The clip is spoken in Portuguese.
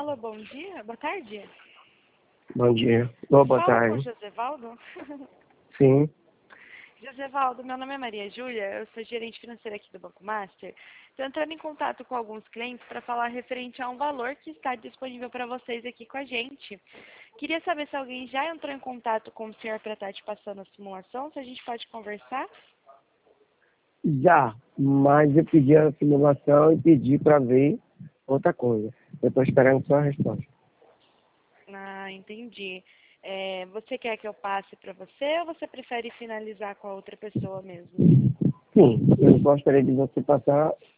Alô, bom dia, boa tarde. Bom dia. Boa Fala com o tarde. Josevaldo. Sim. Josevaldo, meu nome é Maria Júlia, eu sou gerente financeira aqui do Banco Master. Estou entrando em contato com alguns clientes para falar referente a um valor que está disponível para vocês aqui com a gente. Queria saber se alguém já entrou em contato com o senhor para estar te passando a simulação, se a gente pode conversar. Já, mas eu pedi a simulação e pedi para ver outra coisa. Eu estou esperando só a resposta. Ah, entendi. Você quer que eu passe para você ou você prefere finalizar com a outra pessoa mesmo? Sim, eu gostaria de você passar